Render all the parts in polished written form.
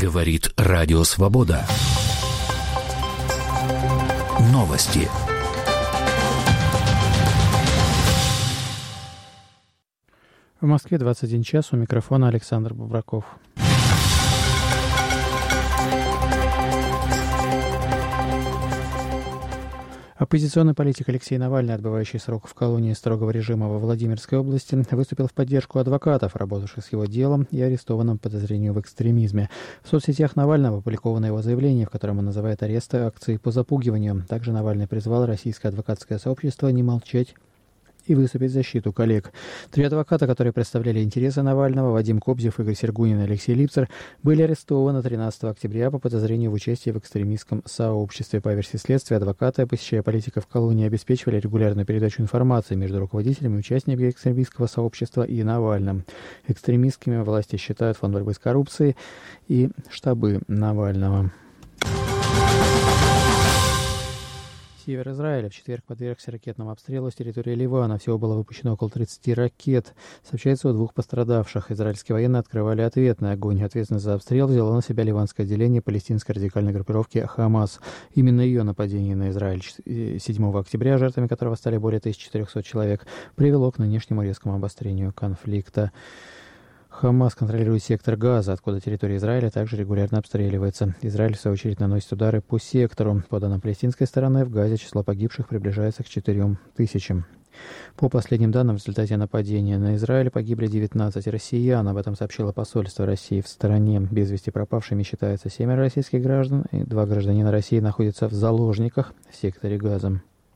Говорит Радио Свобода. Новости. В Москве 21 час, у микрофона Александр Бубраков. Оппозиционный политик Алексей Навальный, отбывающий срок в колонии строгого режима во Владимирской области, выступил в поддержку адвокатов, работавших с его делом и арестованным по подозрению в экстремизме. В соцсетях Навального опубликовано его заявление, в котором он называет аресты акцией по запугиванию. Также Навальный призвал российское адвокатское сообщество не молчать и выступить в защиту коллег. 3 адвоката, которые представляли интересы Навального, Вадим Кобзев, Игорь Сергунин и Алексей Липцер, были арестованы 13 октября по подозрению в участии в экстремистском сообществе. По версии следствия, адвокаты, посещая политиков в колонии, обеспечивали регулярную передачу информации между руководителями и участниками экстремистского сообщества и Навальным. Экстремистскими власти считают Фонд борьбы с коррупцией и штабы Навального. Север Израиля в четверг подвергся ракетному обстрелу с территории Ливана. Всего было выпущено около 30 ракет. Сообщается о 2 пострадавших. Израильские военные открывали ответный огонь. Ответственность за обстрел взяло на себя ливанское отделение палестинской радикальной группировки «Хамас». Именно ее нападение на Израиль 7 октября, жертвами которого стали более 1400 человек, привело к нынешнему резкому обострению конфликта. Хамас контролирует сектор Газа, откуда территория Израиля также регулярно обстреливается. Израиль, в свою очередь, наносит удары по сектору. По данным палестинской стороны, в Газе число погибших приближается к 4000. По последним данным, в результате нападения на Израиль погибли 19 россиян. Об этом сообщило посольство России в стране. Без вести пропавшими считается 7 российских граждан, и 2 гражданина России находятся в заложниках в секторе Газа.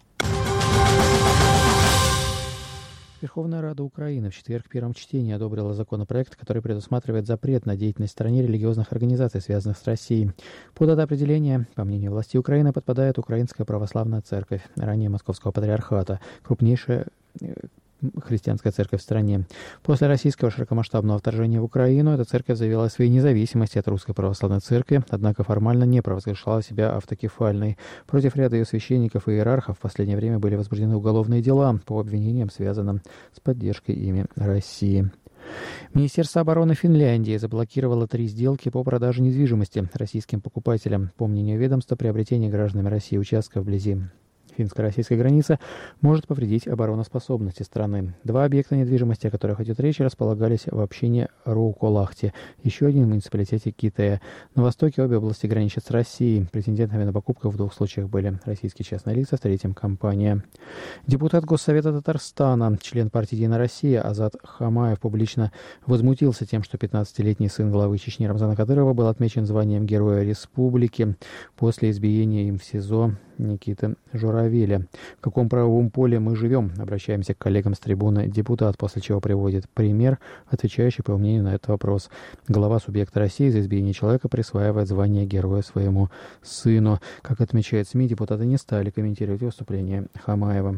Верховная Рада Украины в четверг в первом чтении одобрила законопроект, который предусматривает запрет на деятельность в стране религиозных организаций, связанных с Россией. Под это определение, по мнению властей Украины, подпадает Украинская православная церковь, ранее Московского патриархата, крупнейшая христианская церковь в стране. После российского широкомасштабного вторжения в Украину эта церковь заявила о своей независимости от Русской православной церкви, однако формально не провозглашала себя автокефальной. Против ряда ее священников и иерархов в последнее время были возбуждены уголовные дела по обвинениям, связанным с поддержкой ими России. Министерство обороны Финляндии заблокировало 3 сделки по продаже недвижимости российским покупателям. По мнению ведомства, приобретение гражданами России участков вблизи финско-российской границы может повредить обороноспособности страны. 2 объекта недвижимости, о которых идет речь, располагались в общине Рууколахти, еще один в муниципалитете Китая. На востоке обе области граничат с Россией. Претендентами на покупку в 2 случаях были российские частные лица, в третьем – компания. Депутат Госсовета Татарстана, член партии «Единая Россия» Азат Хамаев публично возмутился тем, что 15-летний сын главы Чечни Рамзана Кадырова был отмечен званием Героя Республики после избиения им в СИЗО Никиты Журавеля. В каком правовом поле мы живем? Обращаемся к коллегам с трибуны депутат, после чего приводит пример, отвечающий, по мнению, на этот вопрос. Глава субъекта России за избиение человека присваивает звание героя своему сыну. Как отмечает СМИ, депутаты не стали комментировать выступление Хамаева.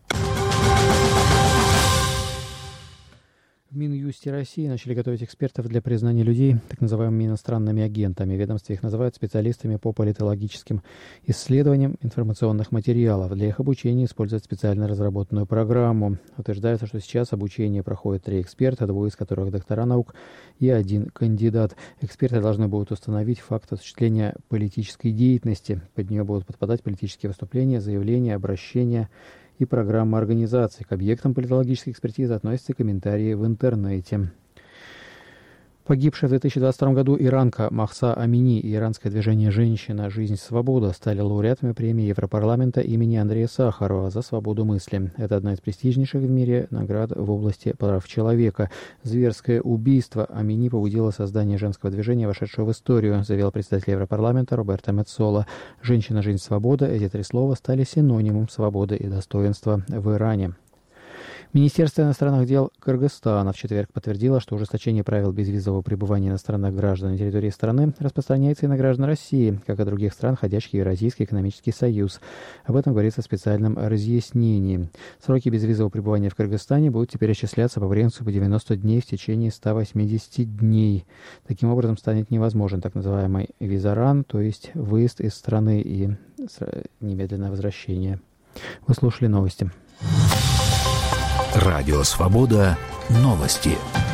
В Минюсте России начали готовить экспертов для признания людей так называемыми иностранными агентами. В ведомстве их называют специалистами по политологическим исследованиям информационных материалов. Для их обучения используют специально разработанную программу. Утверждается, что сейчас обучение проходит 3 эксперта, 2 из которых доктора наук и 1 кандидат. Эксперты должны будут установить факт осуществления политической деятельности. Под нее будут подпадать политические выступления, заявления, обращения и программа организации. К объектам политологической экспертизы относятся комментарии в интернете. Погибшая в 2022 году иранка Махса Амини и иранское движение «Женщина. Жизнь. Свобода» стали лауреатами премии Европарламента имени Андрея Сахарова за свободу мысли. Это одна из престижнейших в мире наград в области прав человека. Зверское убийство Амини побудило создание женского движения, вошедшего в историю, заявил председатель Европарламента Роберто Меццола. «Женщина. Жизнь. Свобода» — эти 3 слова стали синонимом свободы и достоинства в Иране. Министерство иностранных дел Кыргызстана в четверг подтвердило, что ужесточение правил безвизового пребывания иностранных граждан на территории страны распространяется и на граждан России, как и других стран, входящих в Евразийский экономический союз. Об этом говорится в специальном разъяснении. Сроки безвизового пребывания в Кыргызстане будут теперь исчисляться по принципу 90 дней в течение 180 дней. Таким образом, станет невозможен так называемый визаран, то есть выезд из страны и немедленное возвращение. Вы слушали новости. Радио Свобода. Новости.